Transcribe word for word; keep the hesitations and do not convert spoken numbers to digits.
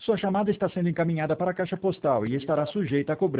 Sua chamada está sendo encaminhada para a caixa postal e estará sujeita a cobrança.